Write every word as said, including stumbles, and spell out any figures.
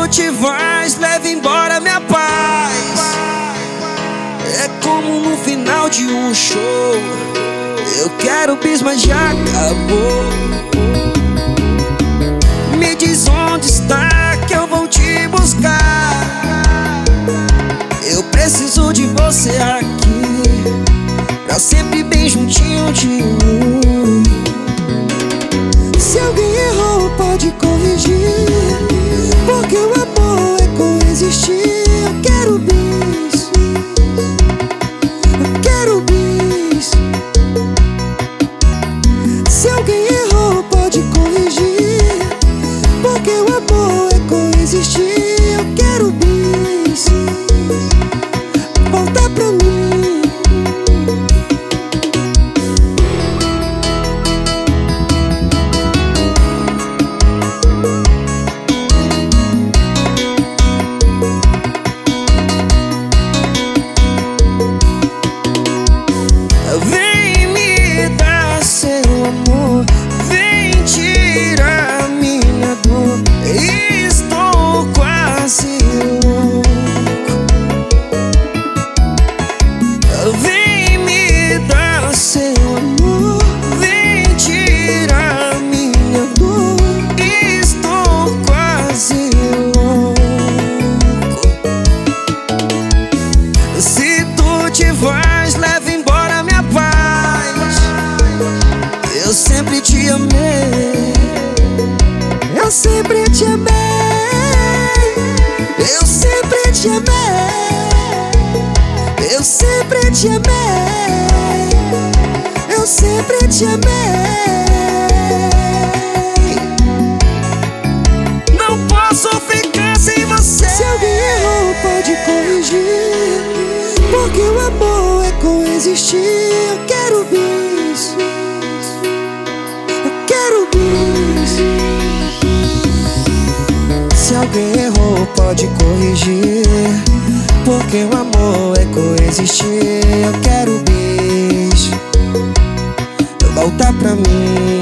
te vais, leva embora minha paz. É como no final de um show. Eu quero bis, mas já acabou. Me diz onde está que eu vou te buscar. Eu preciso de você aqui, pra sempre bem juntinho de mim. Se alguém errou, pode corrigir, porque o amor é coexistir. Eu quero bis, eu quero bis. Se alguém errou, pode corrigir, porque o amor é coexistir. Eu quero bis, volta pra mim. Vem me dar seu amor, vem tirar minha dor. Estou quase louco. Vem me dar seu amor, vem tirar minha dor. Estou quase louco. Se tu te vais, leva embora minha paz. Eu sempre te amei, eu sempre te amei, eu sempre te amei, eu sempre te amei, eu sempre te amei. Não posso ficar sem você. Se alguém errou, pode corrigir, porque o amor é coexistir. Eu quero bis, eu quero bis. Se alguém errou, pode corrigir, porque o amor é coexistir. Eu quero bis, volta pra mim.